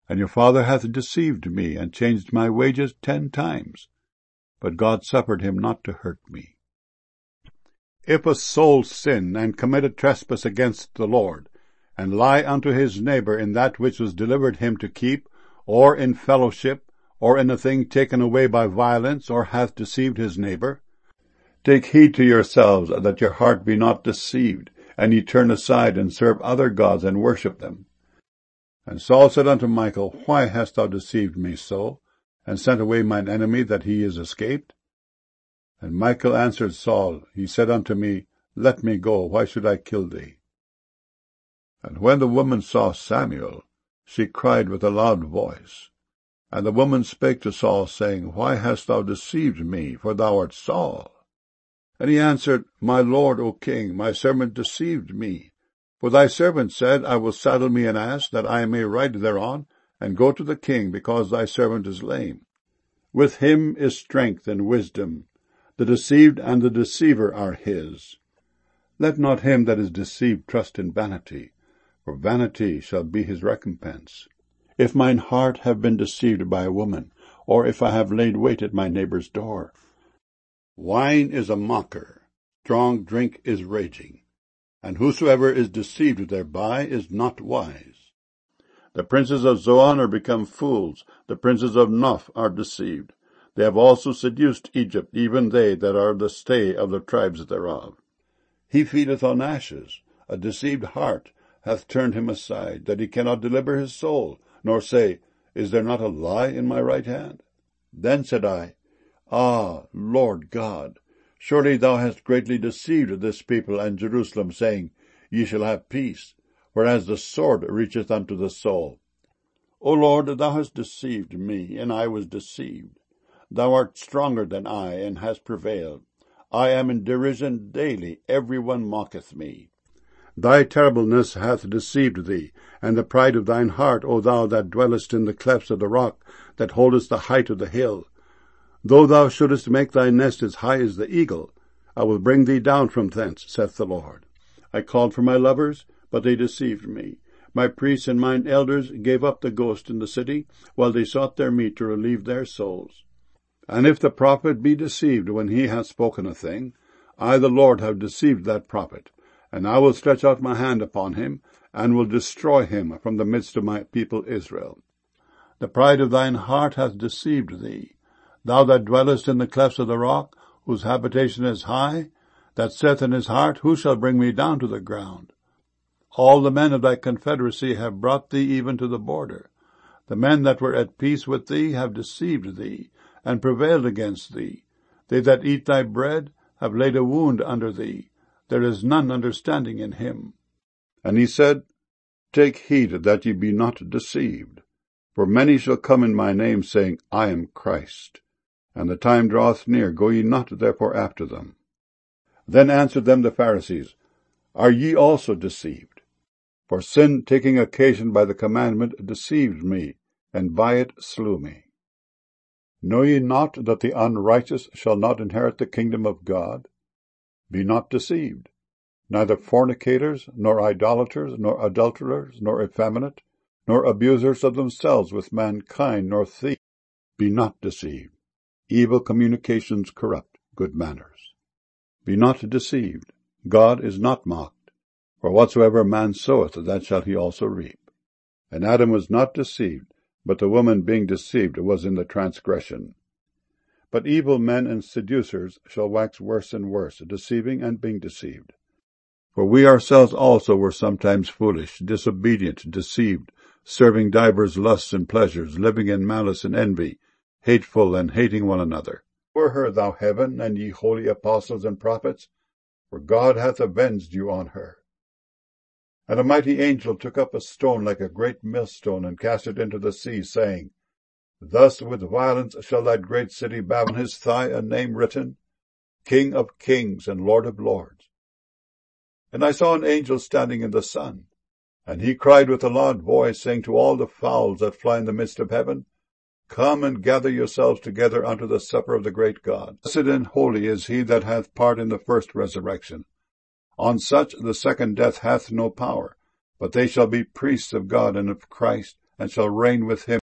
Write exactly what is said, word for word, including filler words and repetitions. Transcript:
And your father hath deceived me, and changed my wages ten times. But God suffered him not to hurt me. If a soul sin, and commit a trespass against the Lord, and lie unto his neighbor in that which was delivered him to keep, or in fellowship, or in a thing taken away by violence, or hath deceived his neighbor, take heed to yourselves that your heart be not deceived, and ye turn aside and serve other gods and worship them. And Saul said unto Michal, Why hast thou deceived me so, and sent away mine enemy that he is escaped? And Michal answered Saul, He said unto me, Let me go, why should I kill thee? And when the woman saw Samuel, she cried with a loud voice. And the woman spake to Saul, saying, Why hast thou deceived me, for thou art Saul? And he answered, My lord, O king, my servant deceived me. For thy servant said, I will saddle me an ass, that I may ride thereon, and go to the king, because thy servant is lame. With him is strength and wisdom. The deceived and the deceiver are his. Let not him that is deceived trust in vanity, for vanity shall be his recompense. If mine heart have been deceived by a woman, or if I have laid wait at my neighbor's door. Wine is a mocker, strong drink is raging, and whosoever is deceived thereby is not wise. The princes of Zoan are become fools, the princes of Noph are deceived. They have also seduced Egypt, even they that are the stay of the tribes thereof. He feedeth on ashes, a deceived heart hath turned him aside, that he cannot deliver his soul, nor say, Is there not a lie in my right hand? Then said I, Ah, Lord God, surely thou hast greatly deceived this people and Jerusalem, saying, Ye shall have peace, whereas the sword reacheth unto the soul. O Lord, thou hast deceived me, and I was deceived. Thou art stronger than I, and hast prevailed. I am in derision daily, every one mocketh me. Thy terribleness hath deceived thee, and the pride of thine heart, O thou that dwellest in the clefts of the rock, that holdest the height of the hill. Though thou shouldest make thy nest as high as the eagle, I will bring thee down from thence, saith the Lord. I called for my lovers, but they deceived me. My priests and mine elders gave up the ghost in the city, while they sought their meat to relieve their souls. And if the prophet be deceived when he hath spoken a thing, I the Lord have deceived that prophet, and I will stretch out my hand upon him, and will destroy him from the midst of my people Israel. The pride of thine heart hath deceived thee. Thou that dwellest in the clefts of the rock, whose habitation is high, that saith in his heart, Who shall bring me down to the ground? All the men of thy confederacy have brought thee even to the border. The men that were at peace with thee have deceived thee, and prevailed against thee. They that eat thy bread have laid a wound under thee. There is none understanding in him. And he said, Take heed that ye be not deceived. For many shall come in my name, saying, I am Christ. And the time draweth near, go ye not therefore after them. Then answered them the Pharisees, Are ye also deceived? For sin taking occasion by the commandment deceived me, and by it slew me. Know ye not that the unrighteous shall not inherit the kingdom of God? Be not deceived. Neither fornicators, nor idolaters, nor adulterers, nor effeminate, nor abusers of themselves with mankind, nor thieves. Be not deceived. Evil communications corrupt good manners. Be not deceived. God is not mocked. For whatsoever man soweth, that shall he also reap. And Adam was not deceived, but the woman being deceived was in the transgression. But evil men and seducers shall wax worse and worse, deceiving and being deceived. For we ourselves also were sometimes foolish, disobedient, deceived, serving divers lusts and pleasures, living in malice and envy, hateful and hating one another. Hear her, thou heaven, and ye holy apostles and prophets, for God hath avenged you on her. And a mighty angel took up a stone like a great millstone, and cast it into the sea, saying, Thus with violence shall that great city Babylon, on his thigh a name written, King of kings and Lord of lords. And I saw an angel standing in the sun, and he cried with a loud voice, saying to all the fowls that fly in the midst of heaven, Come and gather yourselves together unto the supper of the great God. Blessed and holy is he that hath part in the first resurrection. On such the second death hath no power, but they shall be priests of God and of Christ, and shall reign with him